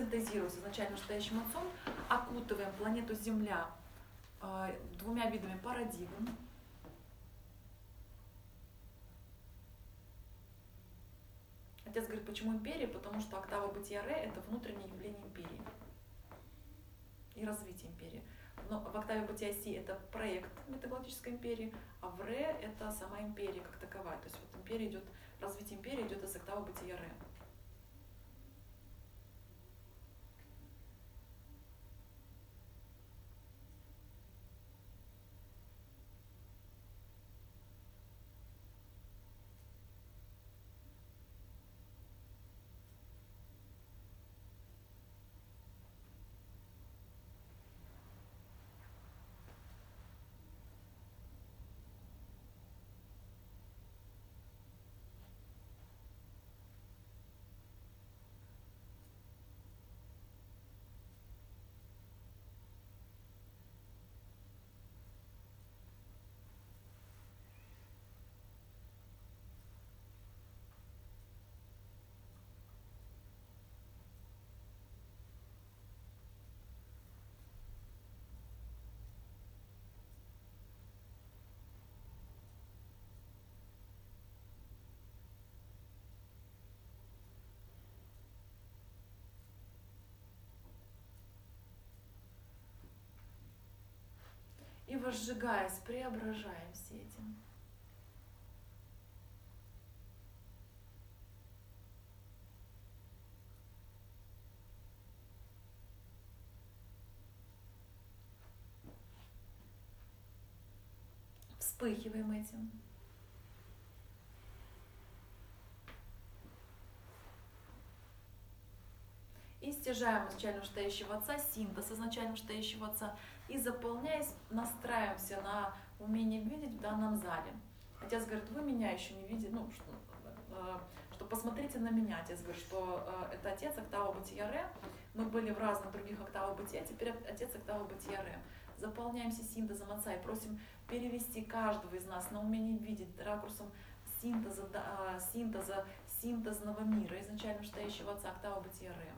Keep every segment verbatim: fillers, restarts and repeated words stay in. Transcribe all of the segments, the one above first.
синтезируется изначально вышестоящим отцом, окутываем планету Земля э, двумя видами парадигм. Отец говорит, почему империя? Потому что октава бытия Ре — это внутреннее явление империи и развитие империи. Но в октаве бытия Си — это проект метагалактической империи, а в Ре — это сама империя как таковая. То есть вот империя идет, развитие империи идет из октавы бытия Ре. И возжигаясь, преображаемся этим. Вспыхиваем этим. И стяжаем изначально вышестоящего отца, синтез изначально вышестоящего отца. И заполняясь, настраиваемся на умение видеть в данном зале. Отец говорит, вы меня еще не видите, ну, что, э, что посмотрите на меня. Отец говорит, что э, это отец октава бытия Ре. Мы были в разных других октавах бытия, теперь отец октава бытия Ре. Заполняемся синтезом отца и просим перевести каждого из нас на умение видеть ракурсом синтеза, да, синтеза синтезного мира, изначально вышестоящего отца октава бытия Ре.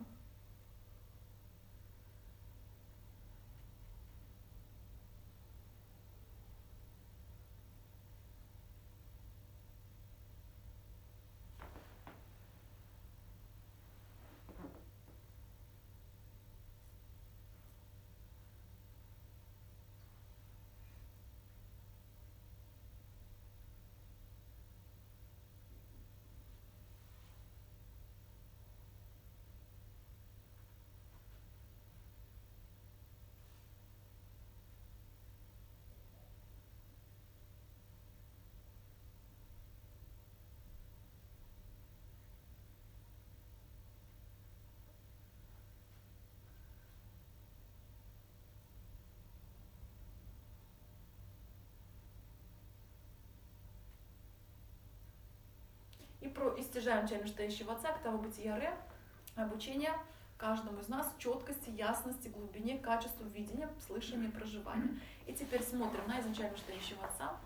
И, про, и стяжаем начально вышестоящего отца, октава бытия Ре, обучение каждому из нас четкости, ясности, глубине, качеству видения, слышания, проживания. И теперь смотрим на изначально вышестоящего отца.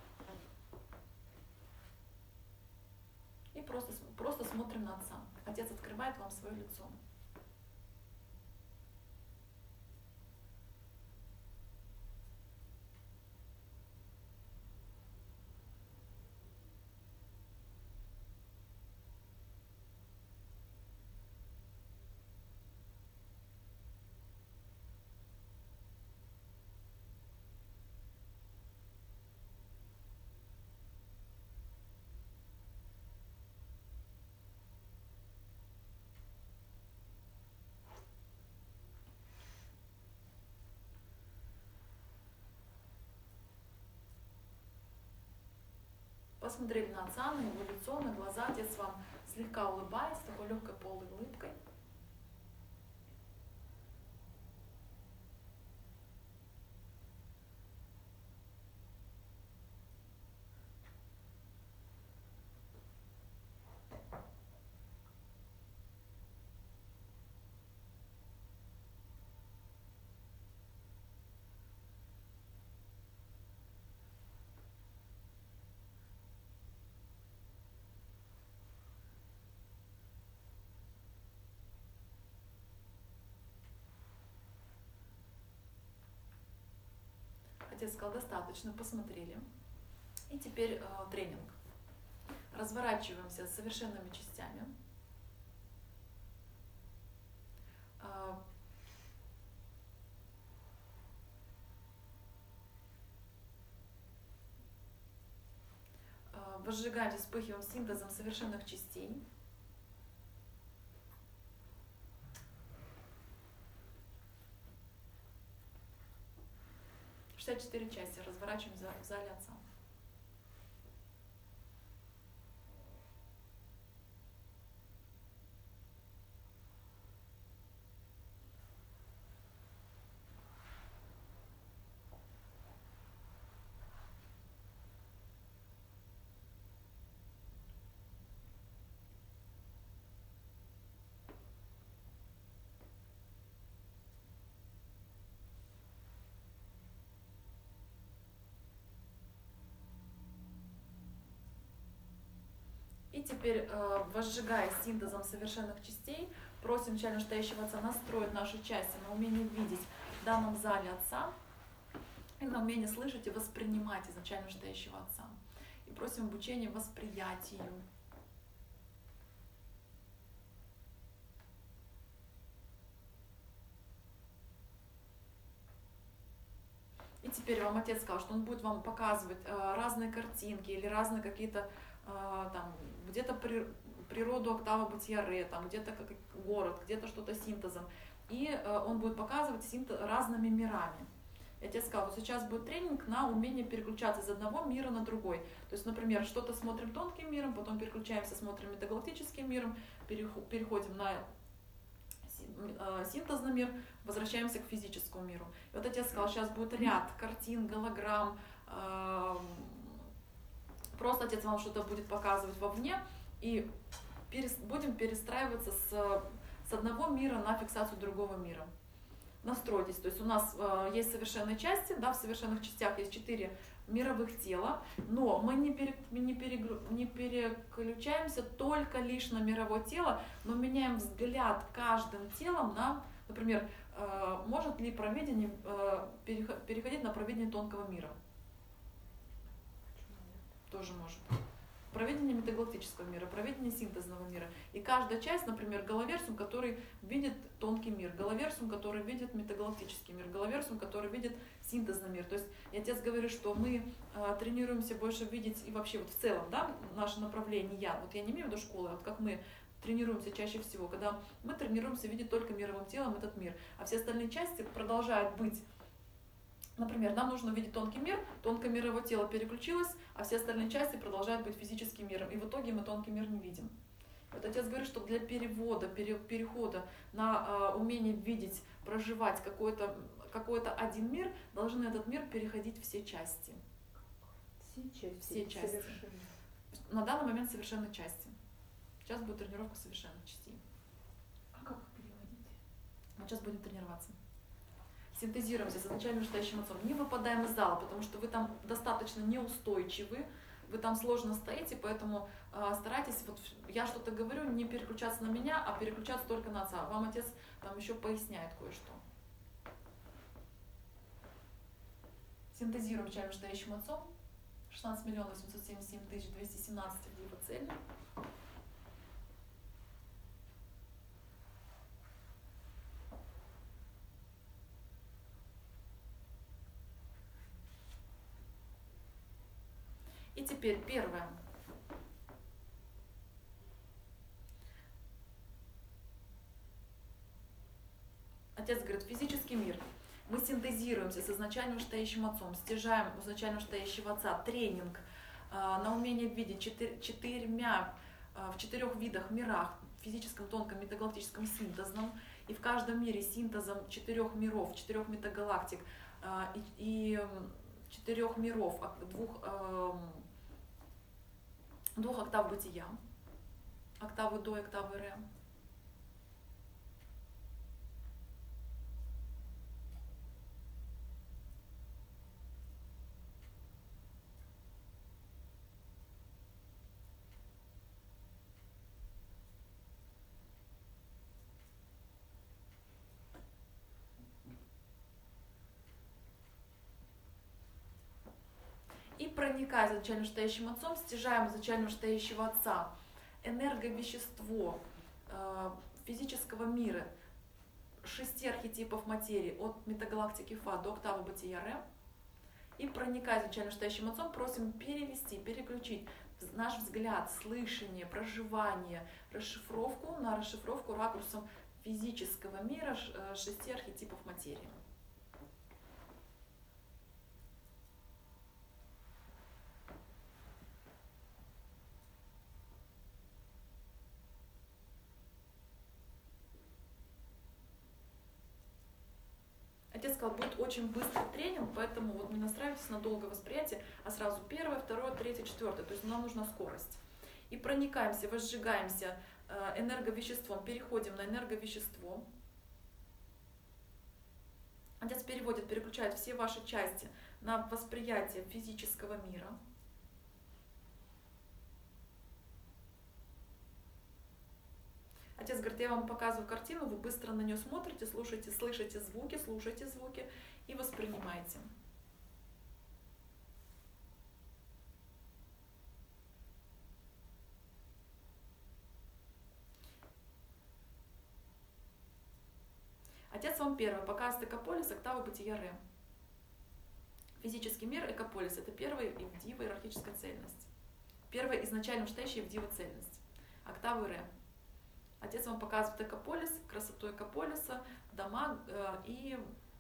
И просто, просто смотрим на отца. Отец открывает вам свое лицо. Посмотрели на отца, на его лицо, на глаза. Отец вам слегка улыбается, такой легкой полой улыбкой. отец сказал, достаточно, посмотрели. И теперь э, тренинг. Разворачиваемся с совершенными частями. Э, э, возжигаем, вспыхиваем синтезом совершенных частей. шестьдесят четыре части разворачиваем в зале Отца. И теперь, э, возжигая синтезом совершенных частей, просим начального настоящего Отца настроить наши части на умение видеть в данном зале Отца и на умение слышать и воспринимать изначально настоящего Отца. И просим обучения восприятию. И теперь вам Отец сказал, что Он будет вам показывать э, разные картинки или разные какие-то э, там, где-то при, природу октава бытия ре, там, где-то как город, где-то что-то синтезом. И э, Он будет показывать синтез разными мирами. И Отец сказал, вот сейчас будет тренинг на умение переключаться из одного мира на другой. То есть, например, что-то смотрим тонким миром, потом переключаемся, смотрим метагалактическим миром, переходим на синтезный мир, возвращаемся к физическому миру. И вот Отец сказал, сейчас будет ряд картин, голограмм, просто Отец вам что-то будет показывать вовне, и будем перестраиваться с, с одного мира на фиксацию другого мира. Настройтесь, то есть у нас есть совершенные части, да, в совершенных частях есть четыре мировых тела, но мы не, пере, не, перегру, не переключаемся только лишь на мировое тело, но меняем взгляд каждым телом на, например, э, может ли провидение э, переходить на провидение тонкого мира? Тоже может. Провидение метагалактического мира, провидение синтезного мира. И каждая часть, например, головерсум, который видит тонкий мир, головерсум, который видит метагалактический мир, головерсум, который видит синтезный мир. То есть и Отец говорит, что мы э, тренируемся больше видеть и вообще вот в целом, да, наше направление, я, вот я не имею в виду школы, а вот как мы тренируемся чаще всего, когда мы тренируемся видеть только мировым телом этот мир, а все остальные части продолжают быть. Например, нам нужно видеть тонкий мир, тонкое мировое тело переключилось, а все остальные части продолжают быть физическим миром. И в итоге мы тонкий мир не видим. Вот Отец говорит, что для перевода, перехода на э, умение видеть, проживать какой-то какой-то один мир, должны этот мир переходить все части. Все части. Все части. На данный момент совершенные части. Сейчас будет тренировка совершенных частей. А как их переводить? Мы сейчас будем тренироваться. Синтезируемся с изначальным настоящим Отцом, не выпадаем из зала, потому что вы там достаточно неустойчивы, вы там сложно стоите, поэтому э, старайтесь, вот я что-то говорю, не переключаться на меня, а переключаться только на Отца. Вам Отец там еще поясняет кое-что. Синтезируем изначальным настоящим Отцом. шестнадцать миллионов восемьсот семьдесят семь тысяч двести семнадцать его цели. И теперь первое. Отец говорит, физический мир. Мы синтезируемся с изначально настоящим Отцом, стяжаем у изначально настоящего Отца тренинг э, на умение видеть четыр, четырьмя, э, в четырех видах мирах, физическом, тонком, метагалактическом, синтезном. И в каждом мире синтезом четырех миров, четырех метагалактик э, и, и четырех миров, двух э, двух октав бытия, октавы до и октавы ре. проникая изначально вышестоящим Отцом, стяжаем изначально вышестоящего Отца энерговещество э, физического мира, шести архетипов материи, от метагалактики Фа до октавы бытия Ре, и проникая изначально вышестоящим Отцом, просим перевести, переключить наш взгляд, слышание, проживание, расшифровку на расшифровку ракурсом физического мира шести архетипов материи. Отец сказал, будет очень быстрый тренинг, поэтому вот не настраивайтесь на долгое восприятие, а сразу первое, второе, третье, четвертое. То есть нам нужна скорость. И проникаемся, возжигаемся энерговеществом, переходим на энерговещество. Отец переводит, переключает все ваши части на восприятие физического мира. Отец говорит, я вам показываю картину, вы быстро на нее смотрите, слушаете, слышите звуки, слушайте звуки и воспринимаете. Отец вам первый показывает Экополис, октава бытия Ре. Физический мир Экополис — это первая Ивдива иерархическая цельность. Первая изначально вышестоящая Ивдива цельность. Октавы Ре. Отец вам показывает Экополис, красоту Экополиса, дома э, и...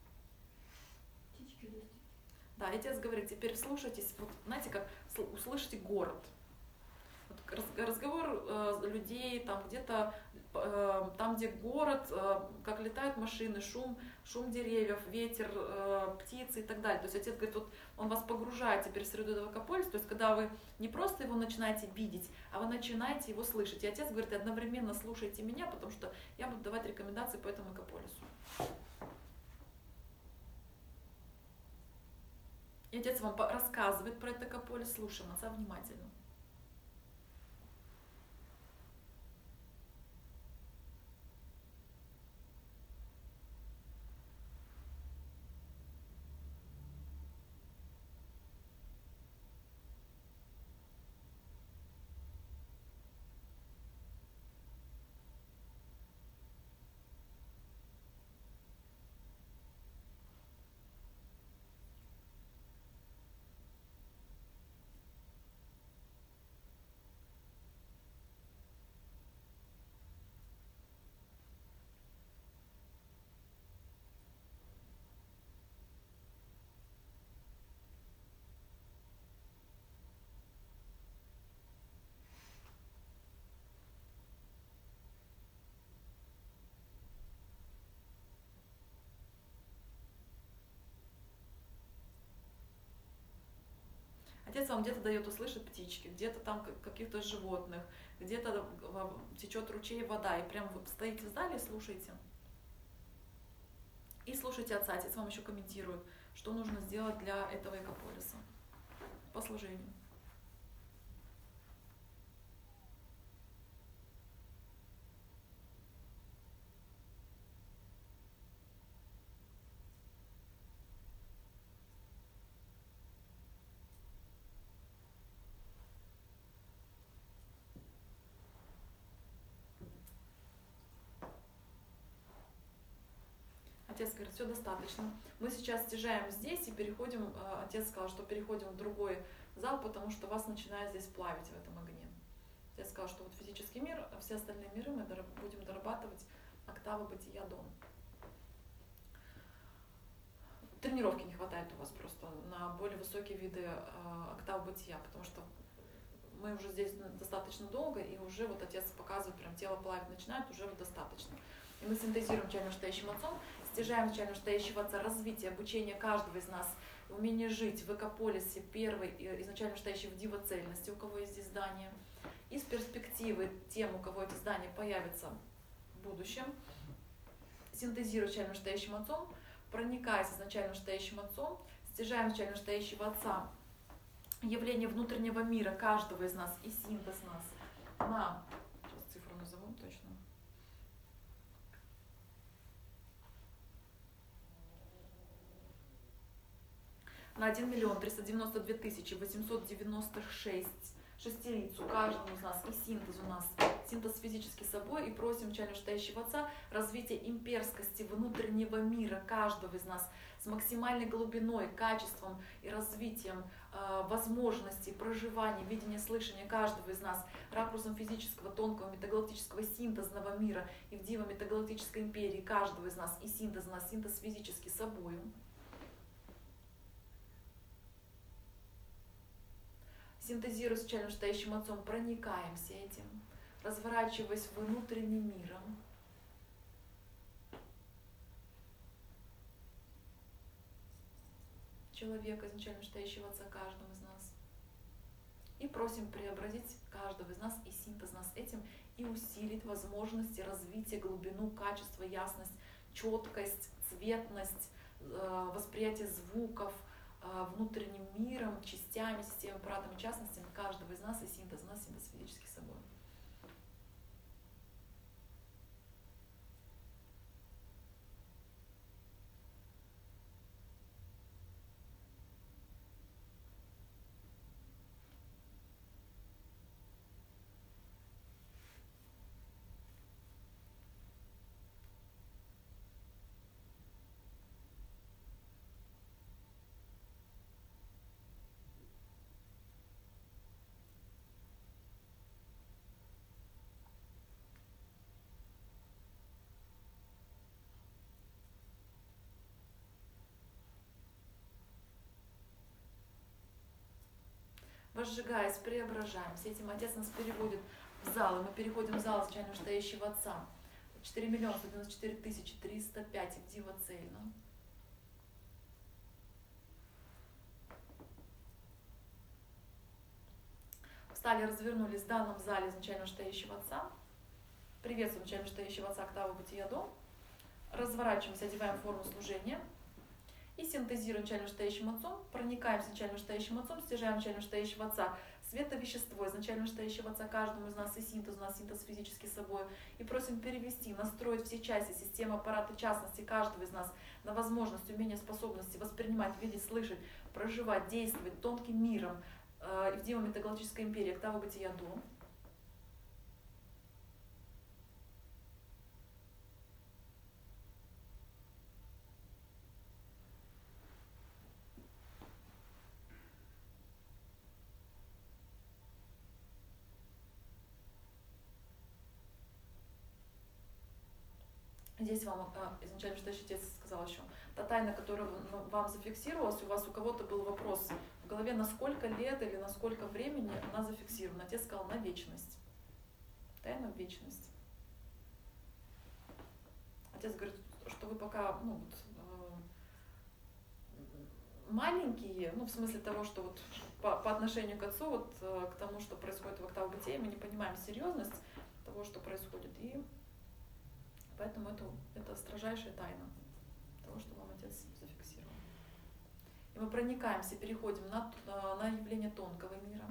Да, отец говорит, теперь вслушайтесь, вот, знаете, как услышите город. Вот, разговор э, людей, там где-то, э, там где город, э, как летают машины, шум, шум деревьев, ветер, э, птицы и так далее. То есть отец говорит, вот он вас погружает теперь в среду этого Экополиса, то есть когда вы не просто его начинаете видеть, а вы начинаете его слышать. И отец говорит, одновременно слушайте меня, потому что я буду давать рекомендации по этому Экополису. И отец вам рассказывает про этот Экополис, слушаем отца внимательно. Отец вам где-то дает услышать птички, где-то там каких-то животных, где-то течет ручей, вода, и прям вы стоите в зале и слушаете. И слушайте отца. Отец вам еще комментирует, что нужно сделать для этого Экополиса по служению. Отец говорит, все достаточно. Мы сейчас стяжаем здесь и переходим, отец сказал, что переходим в другой зал, потому что вас начинает здесь плавить в этом огне. Отец сказал, что вот физический мир, а все остальные миры мы будем дорабатывать октавы бытия Дон. Тренировки не хватает у вас просто на более высокие виды октав бытия, потому что мы уже здесь достаточно долго, и уже вот отец показывает, прям тело плавить начинает, уже достаточно. И мы синтезируем начально вышестоящим Отцом, стяжаем начально вышестоящего Отца развитие, обучение каждого из нас, умение жить в Экополисе, первой изначально вышестоящей в Дива цельности, у кого есть здесь здание. Из перспективы тем, у кого эти здания появятся в будущем, синтезируя начально вышестоящим Отцом, проникаясь изначально вышестоящим Отцом, стяжаем начально вышестоящего Отца явление внутреннего мира каждого из нас и синтез нас на, сейчас цифру назову точно, на один миллион триста девяносто две тысячи восемьсот девяносто шесть шестерицу каждому из нас, и синтез у нас, синтез физически собой, и просим Начального Читающего Отца развитие имперскости внутреннего мира каждого из нас с максимальной глубиной, качеством и развитием э, возможностей проживания, видения, слышания каждого из нас, ракурсом физического, тонкого, метагалактического синтезного мира и в диво метагалактической империи каждого из нас, и синтез у нас, синтез физически собою. Синтезируя с Начальным Читающим Отцом, проникаемся этим, разворачиваясь внутренним миром. Человека, изначально Читающего Отца каждому из нас. И просим преобразить каждого из нас и синтез нас этим, и усилить возможности развития, глубину, качество, ясность, четкость, цветность, восприятие звуков, внутренним миром, частями, системой, аппаратами, частностями каждого из нас и синтез нас, синтез физически собой. Возжигаясь, преображаемся. Этим Отец нас переводит в зал, и мы переходим в зал Начального Читающего Отца. четыре миллиона сто девяносто четыре тысячи триста пять в диво цельно. Встали, развернулись в данном зале Начального Читающего Отца. Приветствуем Начального Читающего Отца Октаву Бытия До. Разворачиваемся, одеваем форму служения. И синтезируем Начальным Читающим Отцом, проникаемся Начальным Читающим Отцом, стяжаем Начального Читающего Отца световещество из Начального Читающего Отца каждому из нас, и синтез у нас, синтез физически собой, и просим перевести, настроить все части системы, аппарата, частности каждого из нас на возможность, умение, способности воспринимать, видеть, слышать, проживать, действовать тонким миром э, и в диво метагалактической империи Октава Бытия До. Здесь вам изначально Читающий Отец сказал еще, та тайна, которая вам зафиксировалась, у вас у кого-то был вопрос в голове, на сколько лет или на сколько времени она зафиксирована. Отец сказал, на вечность. Тайна в вечность. Отец говорит, что вы пока ну, вот, э, маленькие, ну в смысле того, что вот по, по отношению к Отцу, вот э, к тому, что происходит в Октаве Бытия, мы не понимаем серьезность того, что происходит. И поэтому это, это строжайшая тайна того, что вам Отец зафиксировал. И мы проникаемся, переходим на, на явление тонкого мира.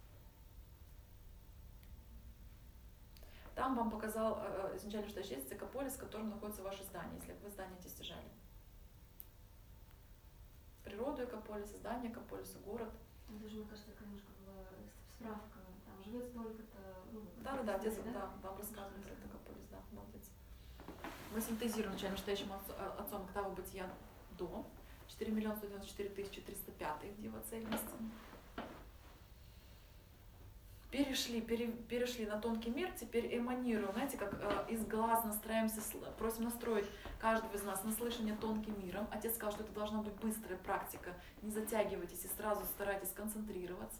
Там вам показал э, изначально Читающий Отец Экополис, в котором находится ваше здание, если вы здание эти стяжали. Природу Экополиса, здание Экополиса, город. Даже, мне кажется, немножко была справка. Там живет столько-то... Ну, да, да, да, Отец да, вам рассказывает про Экополис, да, молодец. Мы синтезируем Начальным Читающим Отцом Октаву Бытия До. четыре миллиона сто девяносто четыре тысячи триста пять в диво цельности. Перешли, пере, перешли на тонкий мир, теперь эманируем, знаете, как э, из глаз настраиваемся, просим настроить каждого из нас на слышание тонким миром. Отец сказал, что это должна быть быстрая практика, не затягивайтесь и сразу старайтесь концентрироваться.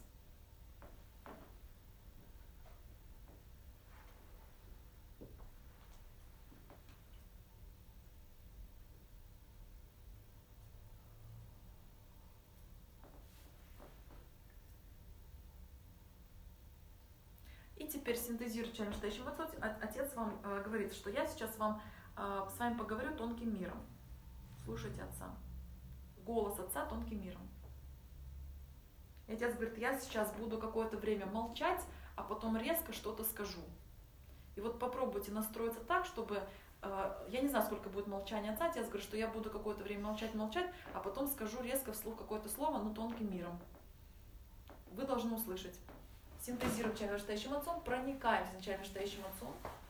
И теперь синтезируя Начальным Читающим Отцом, Отец вам э, говорит, что я сейчас вам э, с вами поговорю тонким миром. Слушайте Отца. Голос Отца тонким миром. И Отец говорит, я сейчас буду какое-то время молчать, а потом резко что-то скажу. И вот попробуйте настроиться так, чтобы Я не знаю, сколько будет молчание отца, отец говорит, что я буду какое-то время молчать, молчать, а потом скажу резко вслух какое-то слово, но тонким миром. Вы должны услышать. Синтезируем начальным вышестоящим отцом, проникаем с начальным вышестоящим отцом.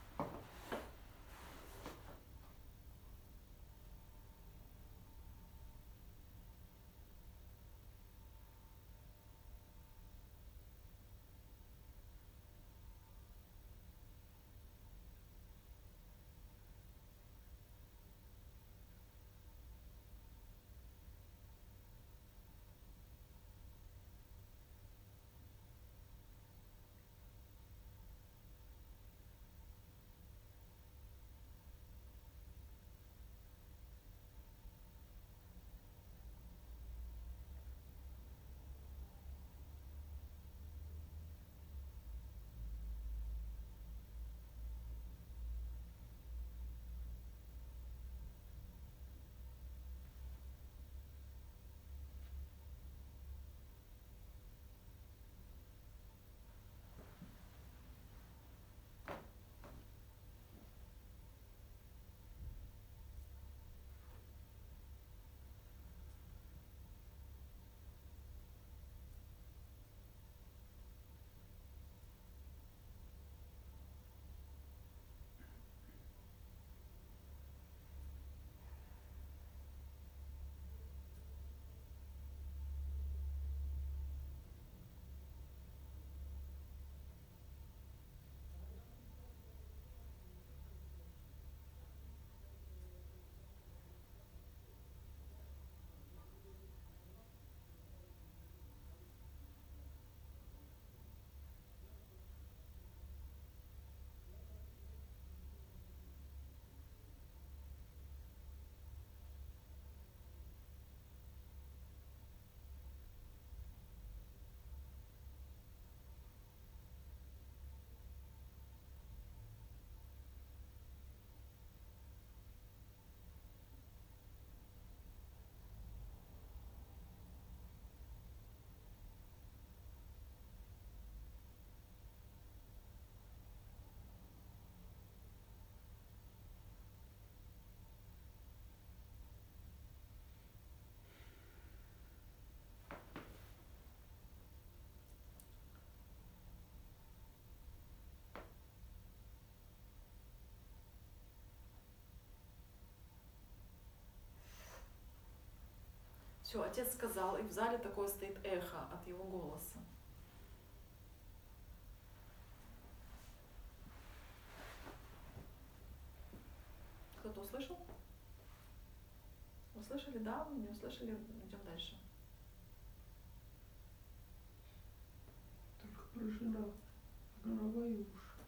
Все, отец сказал, и в зале такое стоит эхо от его голоса. Кто-то услышал? Услышали, да? Не услышали? Идем дальше. Только прожила голова и уши.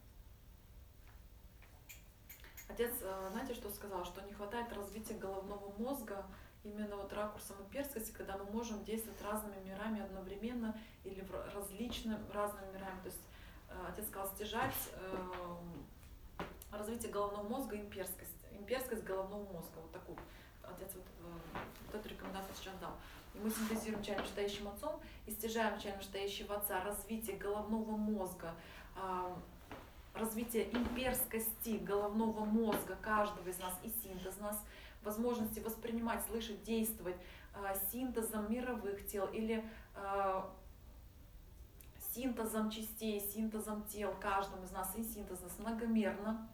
Отец, знаете, что сказал? Что не хватает развития головного мозга, именно вот ракурсом имперскости, когда мы можем действовать разными мирами одновременно или в различными разными мирами. То есть отец сказал, стяжать э, развитие головного мозга, имперскость, имперскость головного мозга. Вот такую. Отец вот, э, вот эту рекомендацию сейчас дал. И мы синтезируем начальным вышестоящим отцом и стяжаем начальным вышестоящего отца развитие головного мозга, э, развитие имперскости головного мозга каждого из нас и синтез нас, возможности воспринимать, слышать, действовать э, синтезом мировых тел или э, синтезом частей, синтезом тел каждому из нас, и синтез нас многомерно,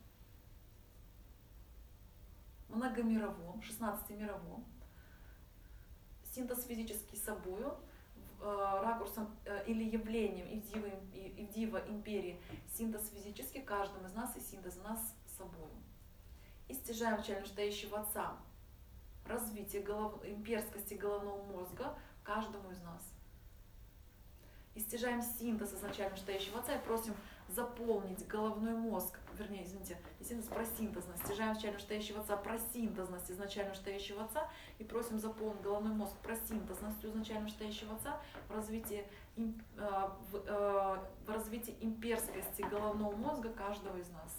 многомировом, шестнадцатимировом, синтез физический собою, э, ракурсом э, или явлением и в, дива, и в дива империи, синтез физический каждому из нас и синтез нас собою. И стяжаем начального вышестоящего отца развитие голов... имперскости головного мозга каждому из нас. И стяжаем синтез изначально вышестоящего отца и просим заполнить головной мозг, вернее, извините, не синтез, про синтезность. Стяжаем начального вышестоящего отца про синтезность изначально вышестоящего отца и просим заполнить головной мозг про синтезность изначально вышестоящего отца в развитии, э, в, э, в развитии имперскости головного мозга каждого из нас.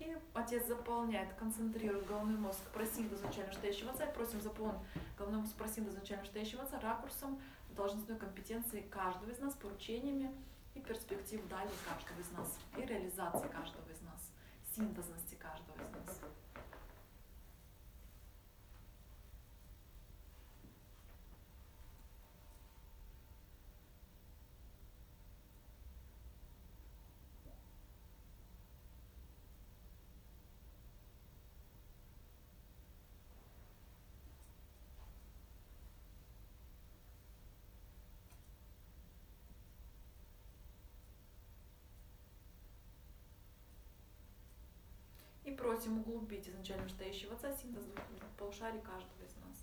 И Отец заполняет, концентрирует головной мозг про синтез изначально стоящего Отца. И просим заполнить головной мозг про синтез изначально стоящего Отца ракурсом должностной компетенции каждого из нас, поручениями и перспектив дали каждого из нас, и реализации каждого из нас, синтезности каждого из нас. И просим углубить изначально стоящего Отца синтез двух полушарий каждого из нас.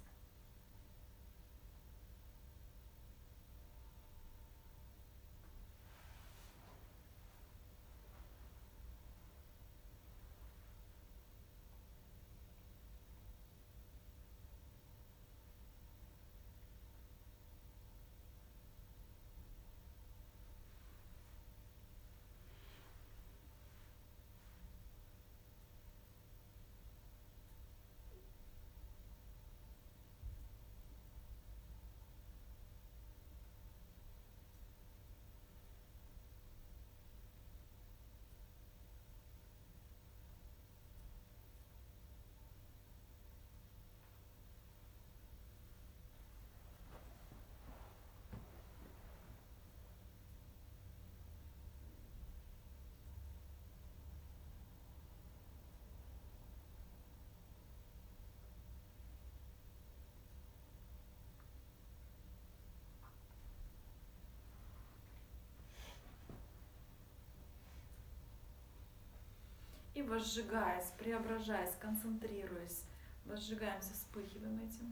И возжигаясь, преображаясь, концентрируясь, возжигаемся, вспыхиваем этим.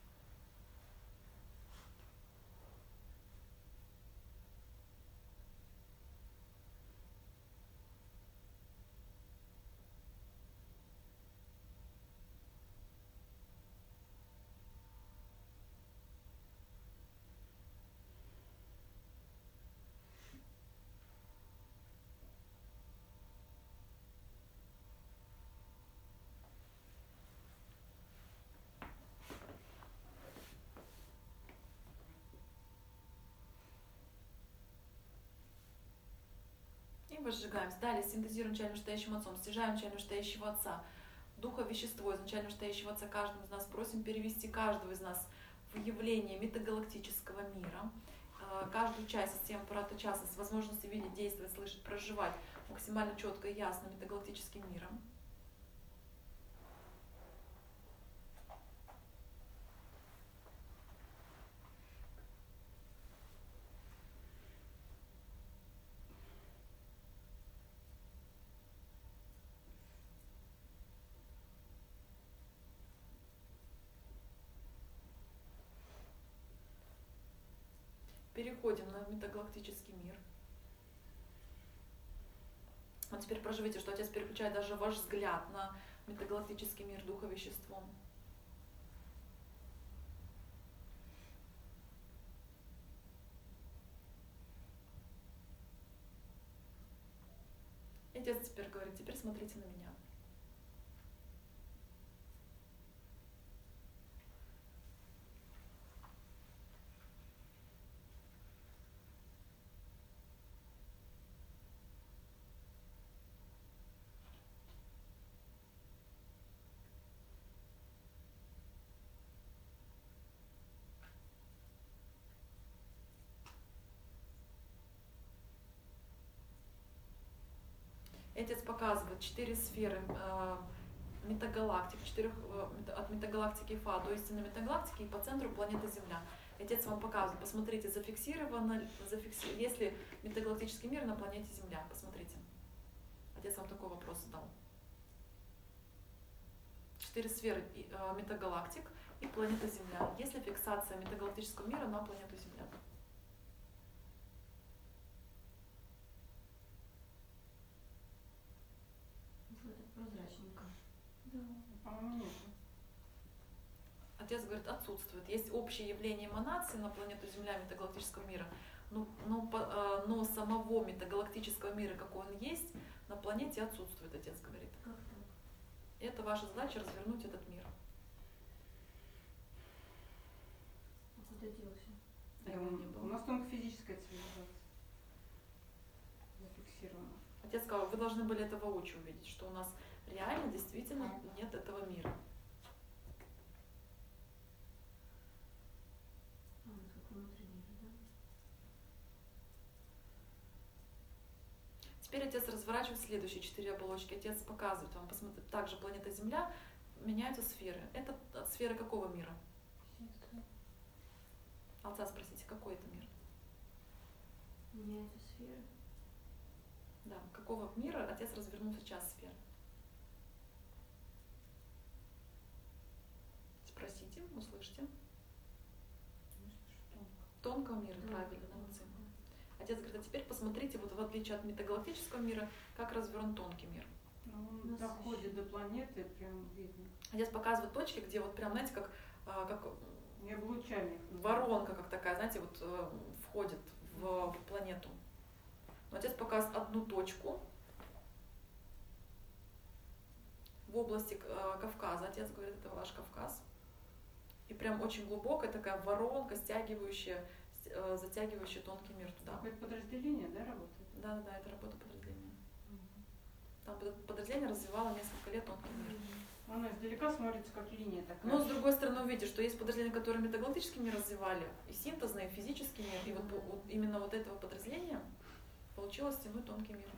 И возжигаемся. Далее синтезируем изначально стоящим Отцом, стяжаем изначально стоящего Отца, духа, вещество изначально стоящего Отца каждому из нас. Просим перевести каждого из нас в явление метагалактического мира. Каждую часть системы аппарата часа с возможностью видеть, действовать, слышать, проживать максимально четко и ясно метагалактическим миром. Переходим на метагалактический мир. Вот теперь проживите, что Отец переключает даже ваш взгляд на метагалактический мир духа веществом. И Отец теперь говорит, теперь смотрите на меня. Отец показывает четыре сферы э, метагалактик, четырех, э, от метагалактики Фа до истинной метагалактики и по центру планеты Земля. Отец вам показывает, посмотрите, зафиксировано, зафикси... есть ли метагалактический мир на планете Земля, посмотрите. Отец вам такой вопрос задал. Четыре сферы э, метагалактик и планета Земля. Есть ли фиксация метагалактического мира на планету Земля? Прозрачненько. Да, по-моему, нет. Отец говорит, отсутствует. Есть общее явление эманации на планету Земля метагалактического мира, но, но, но самого метагалактического мира, какой он есть, на планете отсутствует, отец говорит. Как так? И это ваша задача развернуть этот мир. А куда делся? А его не У было. нас только физическая цивилизация зафиксирована. Отец сказал, вы должны были это воочию увидеть, что у нас реально действительно нет этого мира. А, ну как внутренний, да? Теперь отец разворачивает следующие четыре оболочки. Отец показывает вам, посмотрите, также планета Земля, меняются сферы. Это от сферы какого мира? Отца спросите, какой это мир? Меняются сферы. Да, какого мира отец развернул сейчас сферы? Спросите, услышьте. Тонкого мира, Да, правильно, да, молодцы. да. Отец говорит, а теперь посмотрите, вот в отличие от метагалактического мира, как развернут тонкий мир. Ну, он Насыщенно. доходит до планеты, прям видно. Отец показывает точки, где вот прям, знаете, как, а, как Не облучальник. воронка, как такая, знаете, вот э, входит в, в планету. Но отец показывает одну точку в области э, Кавказа. Отец говорит, это ваш Кавказ. И прям очень глубокая такая воронка, стягивающая, э, затягивающая тонкий мир туда. Какое-то подразделение, да, работает? Да, да, да, это работа подразделения. Там под- подразделение развивало несколько лет тонкий мир. Оно издалека смотрится как линия такая. Но с другой стороны, увидите, что есть подразделения, которые метагалактический мир развивали, и синтезные, и физический мир. И вот, вот именно вот этого подразделения получилось стянуть тонкий мир.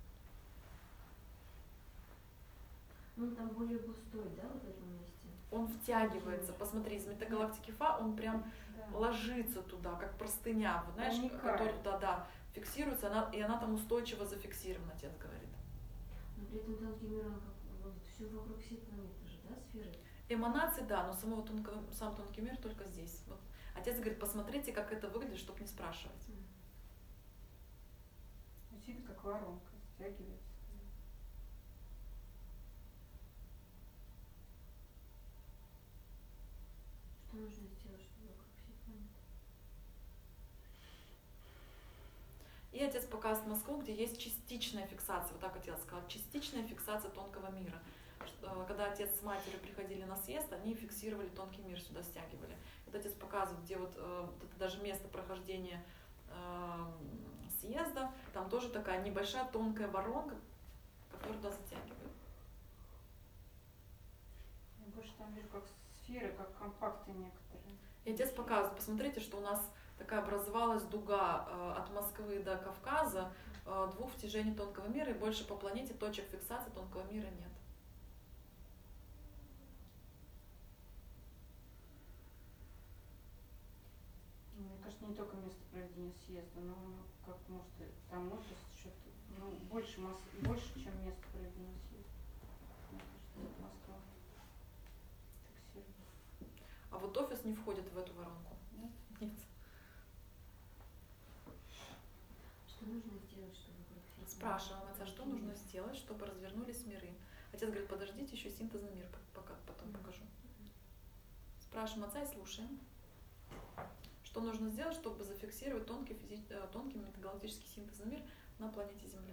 Ну, там более густой, да, вот в этом месте? Он втягивается. Посмотри, из метагалактики Фа он прям Да. ложится туда, как простыня, вот, знаешь, Проникает. которая туда, да, фиксируется, она, и она там устойчиво зафиксирована, отец говорит. Но при этом тонкий мир, он как вот все вокруг всей планеты же, да, сферы? Эманации, да, но самого тонкого, сам тонкий мир только здесь. Вот. Отец говорит, посмотрите, как это выглядит, чтобы не спрашивать. Сидит как воронка, стягивается. Что нужно сделать, чтобы вокруг всей планеты? И отец показывает Москву, где есть частичная фиксация, вот так отец сказал, частичная фиксация тонкого мира. Что, когда отец с матерью приходили на съезд, они фиксировали тонкий мир, сюда стягивали. Вот отец показывает, где вот, э, вот это даже место прохождения э, съезда, там тоже такая небольшая тонкая воронка, которая туда затягивает. Я больше там вижу как сферы, как компакты некоторые. И отец показывает, посмотрите, что у нас такая образовалась дуга э, от Москвы до Кавказа, э, двух втяжений тонкого мира, и больше по планете точек фиксации тонкого мира нет. Мне кажется, не только место проведения съезда, но оно как может там офис что-то, ну, больше, Мос... больше, чем место проведения съезда. Мне кажется, это Москва фиксирует. А вот офис не входит в эту воронку. Нет? Нет. Что нужно сделать, чтобы вокруг всей планеты? Спрашиваем отца, что нужно сделать, чтобы развернулись миры. Отец говорит, подождите, еще синтезный мир пока, потом покажу. Спрашиваем отца и слушаем. Что нужно сделать, чтобы зафиксировать тонкий, физи... тонкий метагалактический синтезный мир на планете Земля?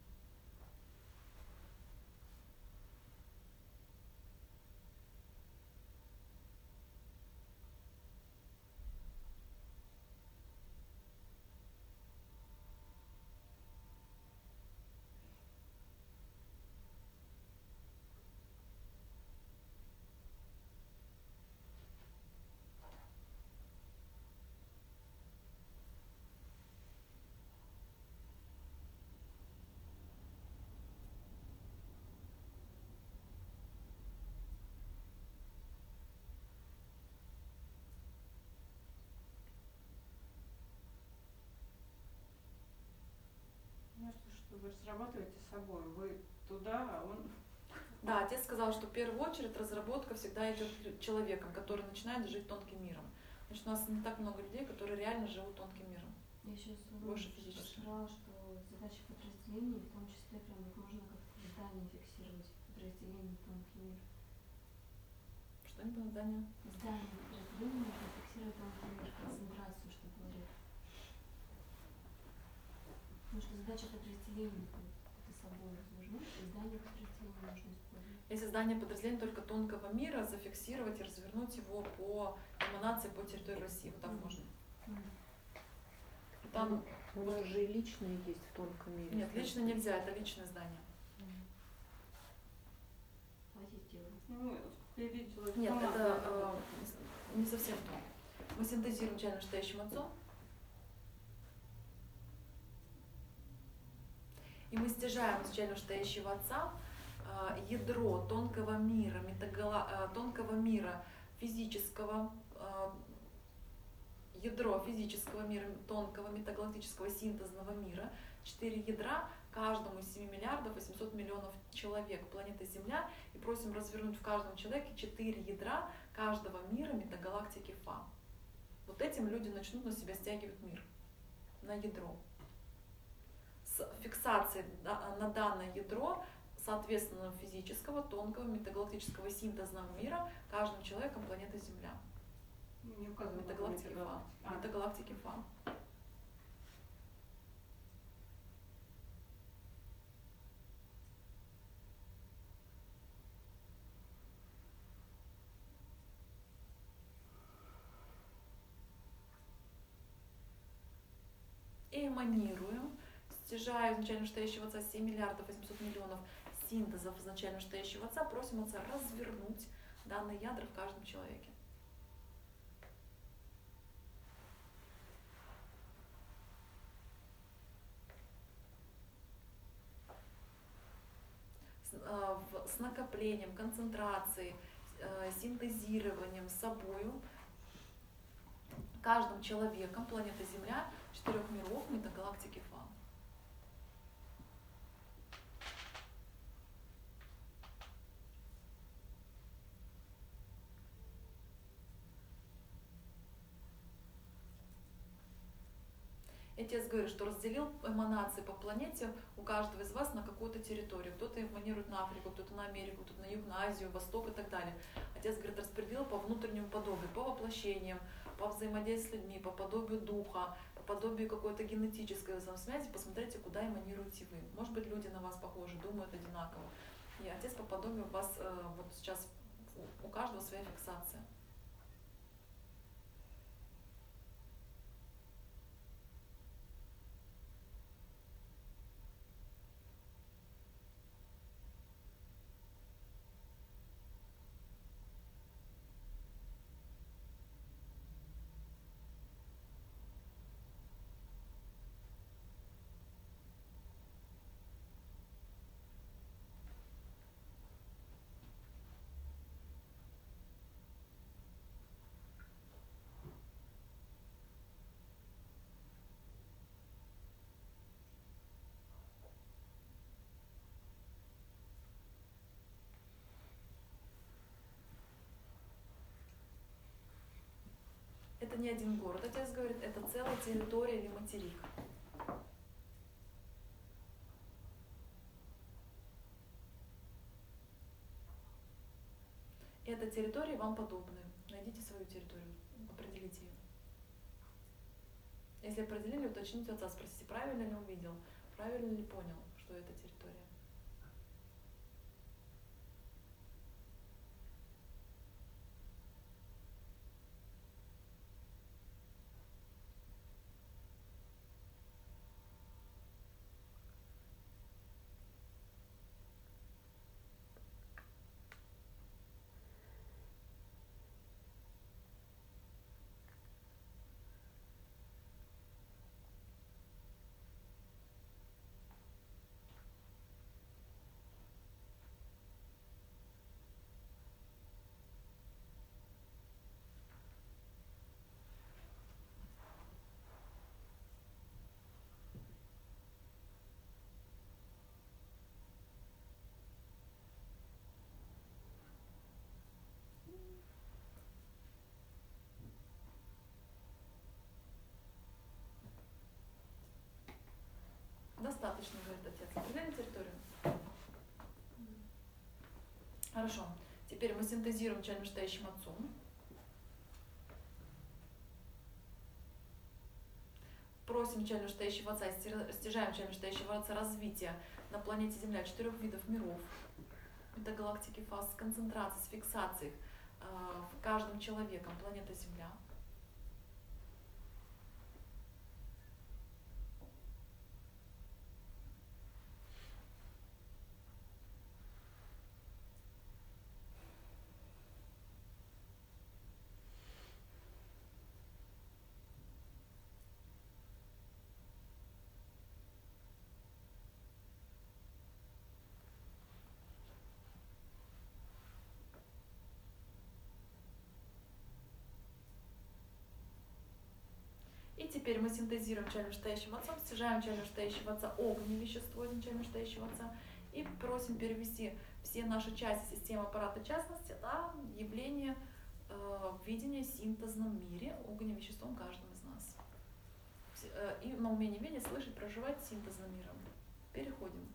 Что вы разрабатываете с собой, вы туда, а он... Да, отец сказал, что в первую очередь разработка всегда идет человеком, который начинает жить тонким миром. Значит, у нас не так много людей, которые реально живут тонким миром. Я сейчас Больше физически. слышала, что задача подразделений, в том числе прям их можно как-то в здании фиксировать, подразделение тонкий мир. Что не было здания? В здании подразделения можно фиксировать тонкий мир, концентрацию, что говорит. Потому что задача подразделений, это собой развернуть, и здание подразделения можно использовать. И создание подразделения только тонкого мира, зафиксировать и развернуть его по эманации по территории России. Вот так Мгм. можно. Мгм. Там У нас же и личные есть в тонком мире. нет, лично нельзя, это личное здание. Давайте сделаем. Ну, я видела. Нет, команда, это да. э, не совсем то. Мы синтезируем чайно настоящим отцом. И мы стяжаем из чайно настоящего отца э, ядро тонкого мира, метагала, э, тонкого мира физического, э, ядро физического мира, тонкого метагалактического синтезного мира, четыре ядра каждому из семи миллиардов восемьсот миллионов человек планеты Земля, и просим развернуть в каждом человеке четыре ядра каждого мира метагалактики Фа. Вот этим люди начнут на себя стягивать мир, на ядро. С фиксацией на данное ядро, соответственно, физического, тонкого, метагалактического синтезного мира каждым человеком планеты Земля. Не указано. Метагалактики Фа. А. Метагалактики Фа. И эманируем, стяжая изначально настоящего отца семь миллиардов восемьсот миллионов синтезов изначально настоящего отца, просим отца развернуть данные ядра в каждом человеке. С, э, в, с накоплением, концентрацией, э, синтезированием собою каждым человеком планеты Земля четырех миров метагалактики Фа. Я тебе говорю, что разделил эманации по планете у каждого из вас на какую-то территорию. Кто-то эманирует на Африку, кто-то на Америку, кто-то на Юг, на Азию, Восток и так далее. Отец говорит, распределил по внутреннему подобию, по воплощениям, по взаимодействию с людьми, по подобию духа, по подобию какой-то генетической взаимосвязи. Посмотрите, куда эманируете вы. Может быть, люди на вас похожи, думают одинаково. И отец по подобию у вас э, вот сейчас у каждого своя фиксация. Это не один город, отец говорит, это целая территория или материк. Эта территория вам подобная. Найдите свою территорию, определите ее. Если определили, уточните отца, спросите, правильно ли увидел, правильно ли понял, что это территория. Достаточно, говорит отец. Определили территорию? Хорошо. Теперь мы синтезируем чай настоящим отцом. просим начального штающего Отца, стяжаем начального штающего Отца развития на планете Земля четырех видов миров, метагалактики, фаз, с концентрацией, с фиксацией в каждом человеком планеты Земля. И теперь мы синтезируем начальным штающим Отцом, стяжаем начального штающего Отца огненное вещество из начального штающего Отца и просим перевести все наши части системы аппарата частности на явление э, видения в синтезном мире огненным веществом каждым из нас. Э, и на умение видеть, слышать, проживать синтезным миром. Переходим.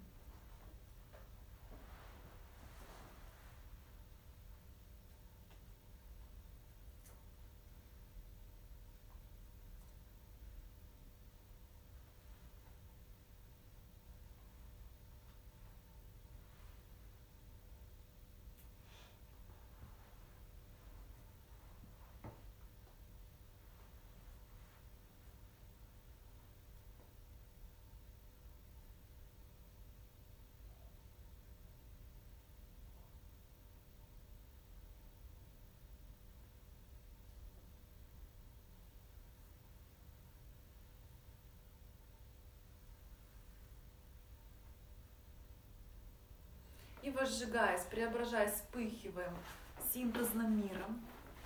И возжигаясь, преображаясь, вспыхиваем синтезным миром.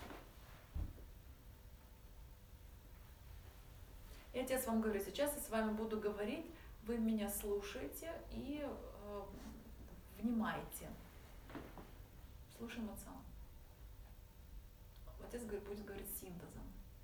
И Отец вам говорит, сейчас я с вами буду говорить, вы меня слушаете и э, внимаете. Слушаем Отца. Отец говорит, будет говорить синтезом.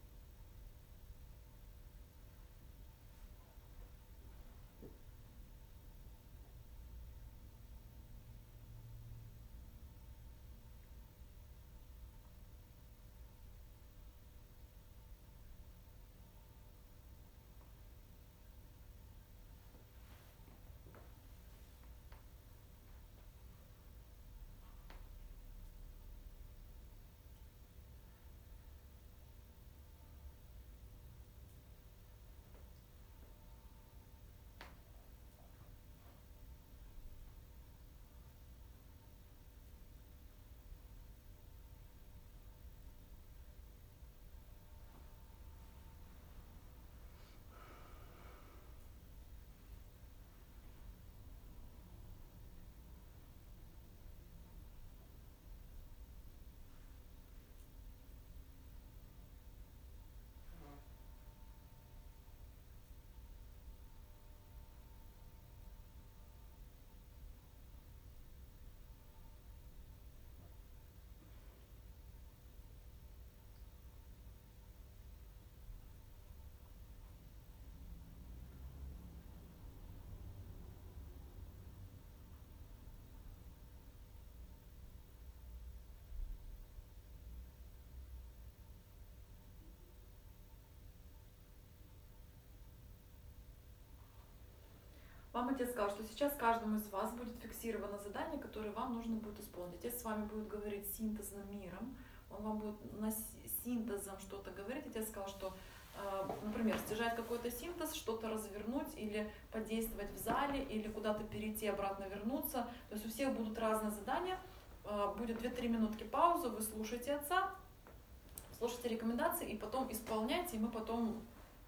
Вам Отец сказал, что сейчас каждому из вас будет фиксировано задание, которое вам нужно будет исполнить. Отец с вами будет говорить синтезным миром, он вам будет на синтезом что-то говорить. Отец сказал, что, например, стяжать какой-то синтез, что-то развернуть или подействовать в зале, или куда-то перейти, обратно вернуться. То есть у всех будут разные задания. Будет две-три минутки паузы, вы слушаете Отца, слушайте рекомендации и потом исполняйте, и мы потом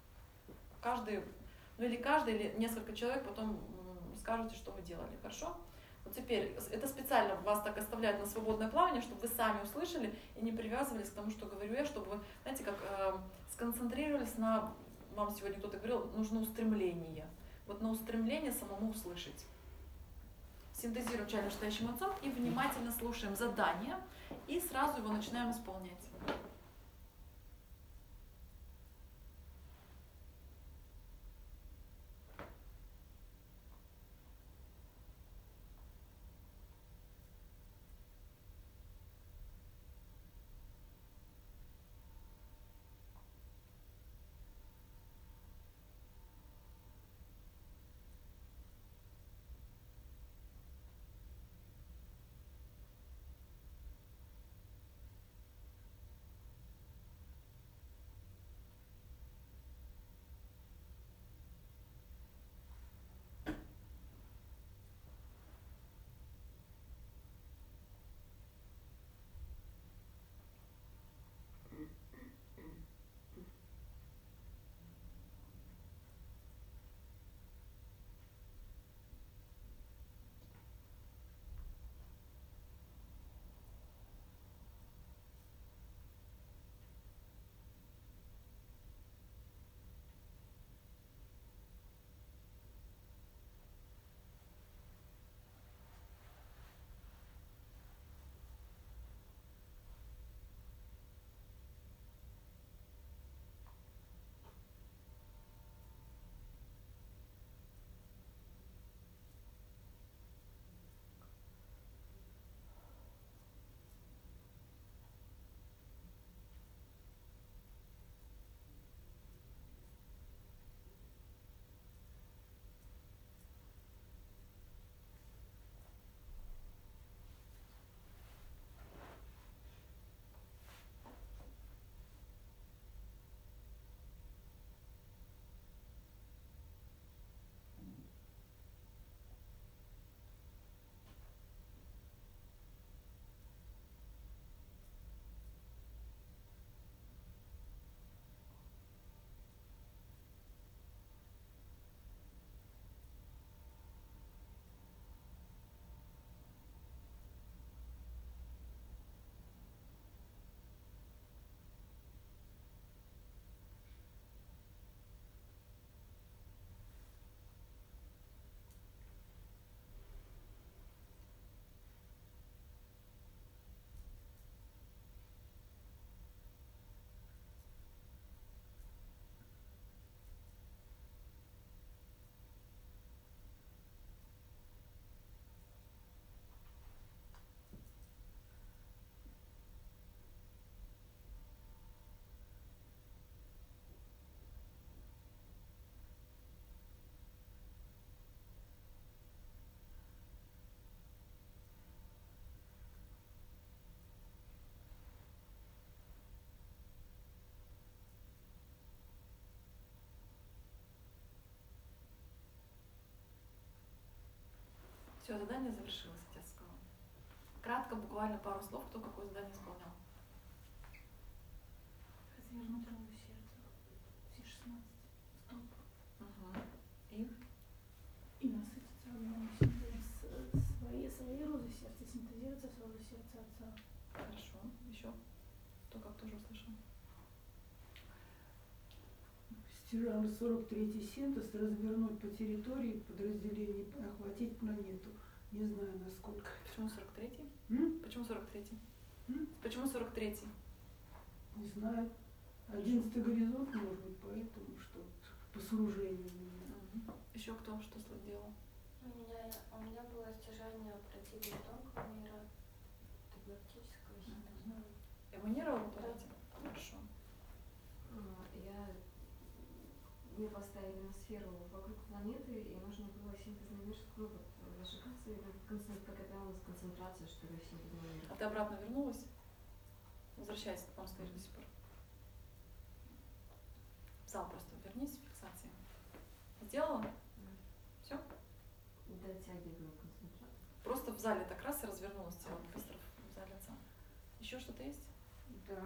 каждый... Ну или каждый, или несколько человек потом скажете, что вы делали, хорошо? Вот теперь, это специально вас так оставляют на свободное плавание, чтобы вы сами услышали и не привязывались к тому, что говорю я, чтобы вы, знаете, как э, сконцентрировались на, вам сегодня кто-то говорил, нужно устремление. Вот на устремление самому услышать. Синтезируем начальным штающим Отцом и внимательно слушаем задание и сразу его начинаем исполнять. Все, задание завершилось, отец сказал. Кратко, буквально пару слов, кто какое задание исполнял. Развернуть розу сердца. Все шестнадцать. Стоп. Угу. И? И насытиться огнем синтезом своей, своей розы сердца, синтезироваться с розой сердца отца. Хорошо. Еще? Кто как тоже услышал? Стирал сорок третий синтез, развернуть по территории подразделений, охватить планету. Не знаю, насколько. Почему сорок третий? М? Почему сорок третий? М? Почему сорок третий? Не знаю. Одиннадцатый горизонт, может быть, поэтому что по служению у меня. Угу. Еще кто что делал? У меня, у меня было стяжание противника тонкого мира, галактического синтеза. Эманировал планете? Хорошо. Я мне поставили на сферу вокруг планеты, и нужно было синтезный мир, ну, вот, зажигаться, и концент- как это у нас концентрация, что ли, синтезного мира. А ты обратно вернулась? Возвращайся, там стоишь до сих пор. В зал просто вернись, фиксации. Сделала? Все? Дотягиваю концентрацию. Просто в зале так раз и развернулась тело быстро в зале отца. Еще что-то есть? Да.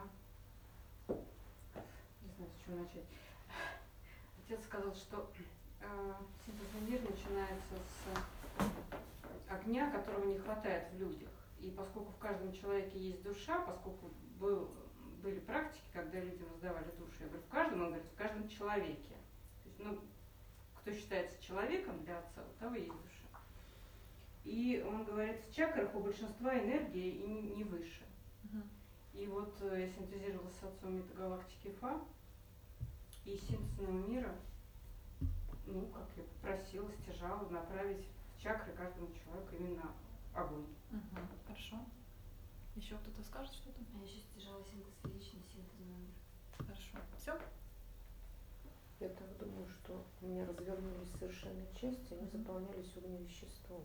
Не знаю, с чего начать. Отец сказал, что э, синтезный мир начинается с огня, которого не хватает в людях. И поскольку в каждом человеке есть душа, поскольку был, были практики, когда людям раздавали душу, я говорю, в каждом, он говорит, в каждом человеке. То есть, ну, кто считается человеком для отца, у того есть душа. И он говорит, в чакрах у большинства энергии и не, не выше. Угу. И вот я синтезировала с отцом метагалактики Фа, и из синтезного мира, ну, как я попросила, стяжала направить в чакры каждому человеку именно огонь. Угу. Хорошо. Еще кто-то скажет что-то? А я еще стяжала синтез личный, синтезный мир. Хорошо. Все? Я так думаю, что у меня развернулись совершенно части, они Мгм. заполнялись огневеществом.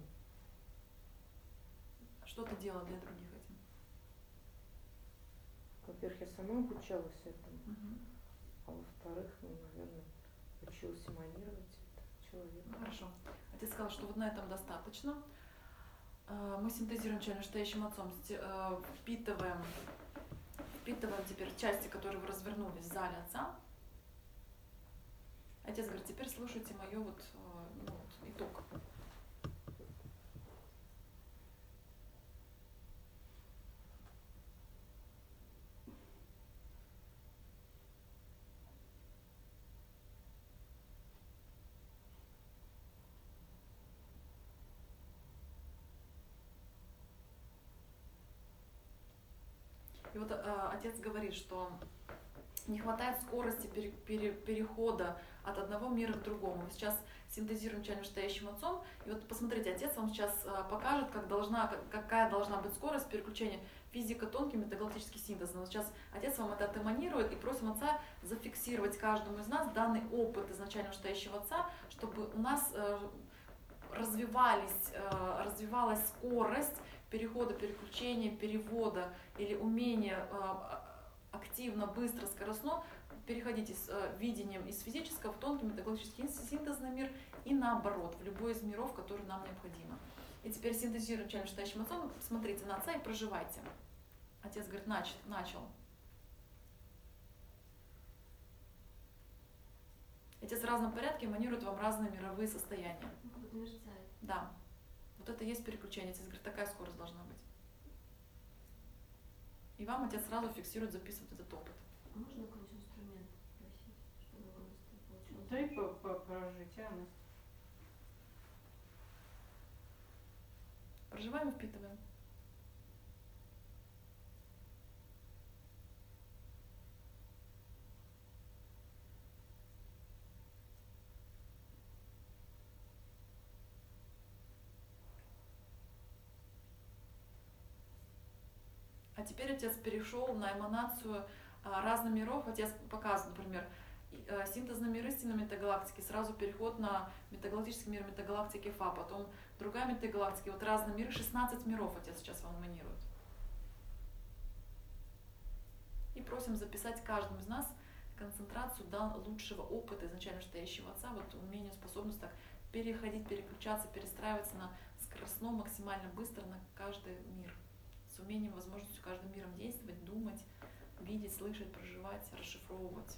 Что ты делала для других этим? Во-первых, я сама обучалась этому, Угу. а во-вторых, ну, наверное, училась эманировать это человека. Ну, хорошо. Отец сказал, что вот на этом достаточно. Э, Мы синтезируем чайно-настоящим отцом, сте- э, впитываем, впитываем теперь части, которые вы развернули в зале отца. Отец говорит, теперь слушайте мое вот, э, ну, вот итог. И вот э, отец говорит, что не хватает скорости пере- пере- перехода от одного мира к другому. Мы сейчас синтезируем чайно настоящим отцом. И вот посмотрите, отец вам сейчас э, покажет, как должна, как- какая должна быть скорость переключения физика тонкий, метагалактический синтез. Но вот сейчас отец вам это отэманирует, и просим отца зафиксировать каждому из нас данный опыт изначально настоящего отца, чтобы у нас э, развивались, э, развивалась скорость перехода, переключения, перевода или умение э, активно, быстро, скоростно переходить из э, видением из физического в тонкий метагалактический синтезный мир и наоборот, в любой из миров, который нам необходимо. И теперь синтезируем чайно настоящим отцом, смотрите на отца и проживайте. Отец говорит, нач, начал. Отец в разном порядке эманирует вам разные мировые состояния. Ну, как будто мерцает. Да. Вот это и есть переключение. Отец говорит, такая скорость должна быть. И вам отец сразу фиксирует, записывает этот опыт. А можно какой-нибудь инструмент попросить, чтобы его быстрее получилось? Дай по- по- прожить, а, Настя? Проживаем и впитываем. А теперь отец перешел на эманацию а, разных миров. Отец показывает, например, и, а, синтезный мир истинной метагалактики, сразу переход на метагалактический мир метагалактики Фа, потом другая метагалактика, вот разные миры, шестнадцать миров отец сейчас вам эманирует. И просим записать каждому из нас концентрацию дан лучшего опыта изначально настоящего отца, вот умение, способность так переходить, переключаться, перестраиваться на скоростно, максимально быстро на каждый мир. С умением, возможностью каждым миром действовать, думать, видеть, слышать, проживать, расшифровывать.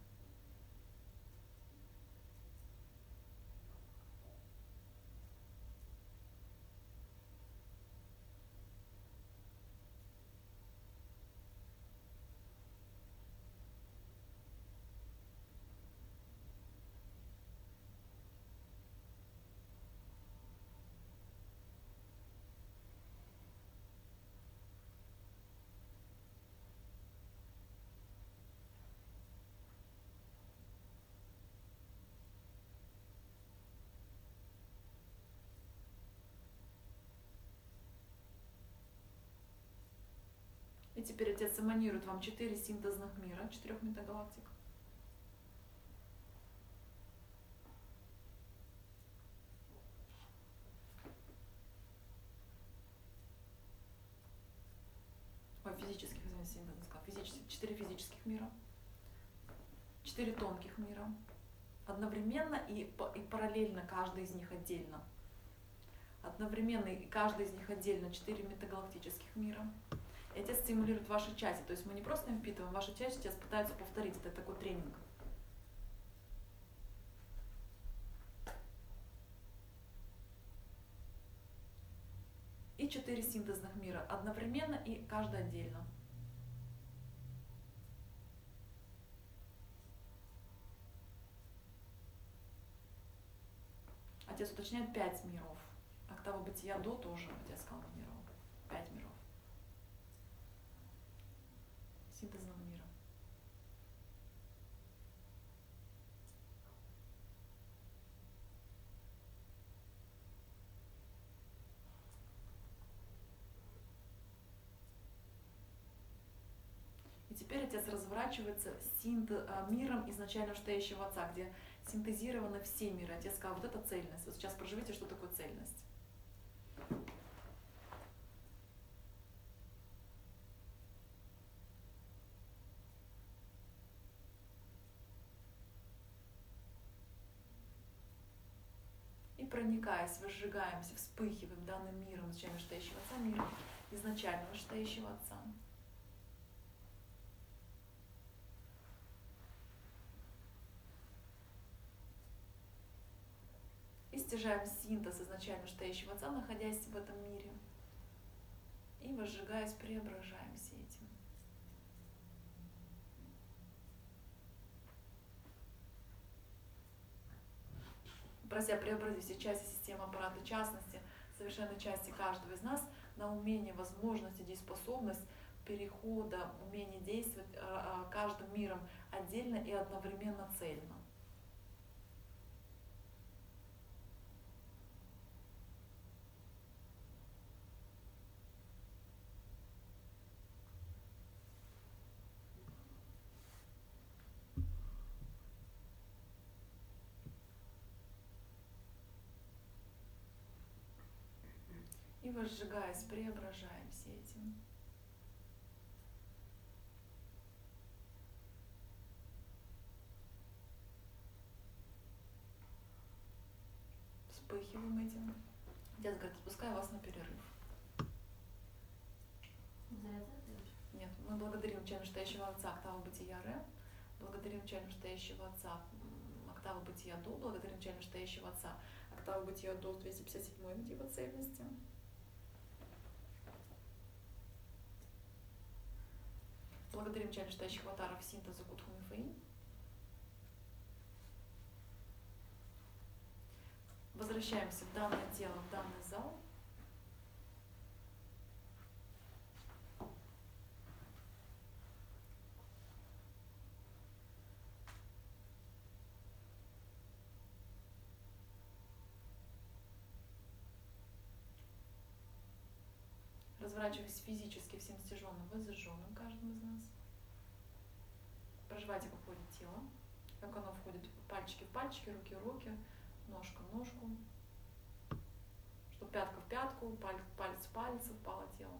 И теперь Отец эманирует вам четыре синтезных мира, четырех метагалактик. Ой, физических, извините, синтезных, сказала, физических, четыре физических мира, четыре тонких мира. Одновременно и, и параллельно каждый из них отдельно. Одновременно и каждый из них отдельно четыре метагалактических мира. И Отец стимулирует ваши части. То есть мы не просто им впитываем, ваши части сейчас пытаются повторить. Это такой тренинг. И четыре синтезных мира одновременно и каждый отдельно. Отец уточняет пять миров. Октава бытия до тоже, Отец сказал, миров. Пять миров. Синтезного мира. И теперь Отец разворачивается синтез, миром изначально стоящего Отца, где синтезированы все миры. Отец сказал, вот это цельность. Вот сейчас проживите, что такое цельность. И проникаясь, возжигаемся, вспыхиваем данным миром, изначально стоящего Отца, миром изначального стоящего Отца. И стяжаем синтез изначально стоящего Отца, находясь в этом мире. И возжигаясь, преображаемся этим. Прося преобразить все части системы аппарата, в частности, совершенно части каждого из нас, на умение, возможность, дееспособность перехода, умение действовать каждым миром отдельно и одновременно цельно. И возжигаясь, преображаемся этим. Вспыхиваем этим. Отец говорит, отпускаю вас на перерыв. Нет, мы благодарим начально стоящего Отца, октаву бытия Ре, благодарим начально стоящего Отца, октаву бытия До, благодарим начально стоящего Отца, октаву бытия До, двести пятьдесят седьмой мотива цельности. Благодарим начально стоящих аватаров синтеза Кутху Мифаи. Возвращаемся в данное тело, в данный зал. Разворачиваясь физически всем стяженным и зажженным каждым из нас. Проживайте, как входит тело, как оно входит, пальчики в пальчики, руки в руки, ножка в ножку, чтобы пятка в пятку, палец, палец в палец впало тело.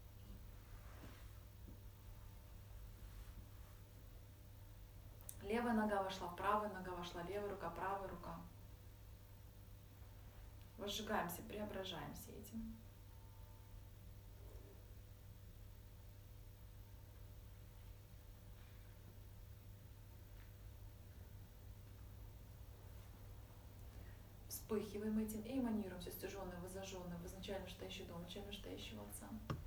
Левая Левая нога вошла в правую, нога вошла левая рука, правая рука. Возжигаемся, преображаемся этим. Вспыхиваем этим и эманируем все стяженное, возожженное в изначально вышестоящий дом, начально вышестоящего Отца.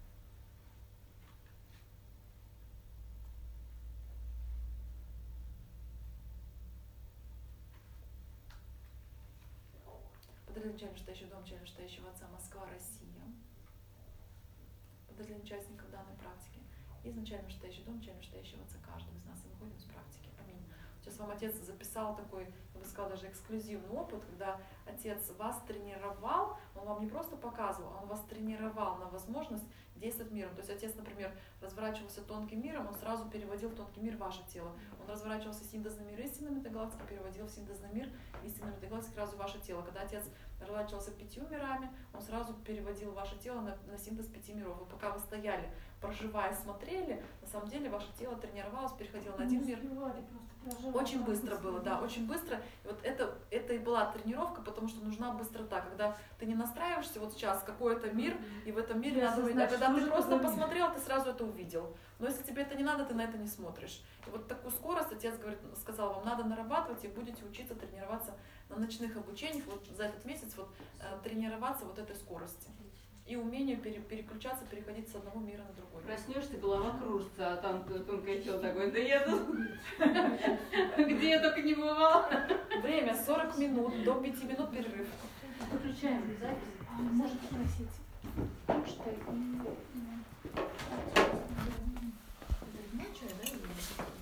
Подразделение начального вышестоящего дома, начального вышестоящего Отца, Москва, Россия. Подразделение участников данной практики. И изначально вышестоящий дом, начального вышестоящего Отца, каждого из нас. И выходим из практики. Аминь. Сейчас вам Отец записал такой, я бы сказала, даже эксклюзивный опыт, когда Отец вас тренировал, Он вам не просто показывал, а Он вас тренировал на возможность действовать миром. То есть Отец, например, разворачивался тонким миром, Он сразу переводил в тонкий мир ваше тело. Он разворачивался синтезный мир истинной метагалактики, переводил в синтезный мир истинной метагалактики сразу ваше тело. Когда Отец разворачивался пятью мирами, Он сразу переводил ваше тело на, на синтез пяти миров. И пока вы стояли, проживая, смотрели, на самом деле ваше тело тренировалось, переходило на один мир. Очень быстро было, да, очень быстро. И вот это, это и была тренировка, потому что нужна быстрота. Когда ты не настраиваешься вот сейчас какой-то мир, и в этом мире надо увидеть. А когда ты просто посмотрел, ты сразу это увидел. Но если тебе это не надо, ты на это не смотришь. И вот такую скорость Отец говорит, сказал, вам надо нарабатывать, и будете учиться тренироваться на ночных обучениях, вот за этот месяц вот тренироваться вот этой скорости. И умение пере, переключаться, переходить с одного мира на другой. Проснешься, голова кружится, а там тонкое тело такое, да я тут, где я только не бывала. Время сорок минут, до пяти минут перерыв. Выключаем запись. Можно спросить, что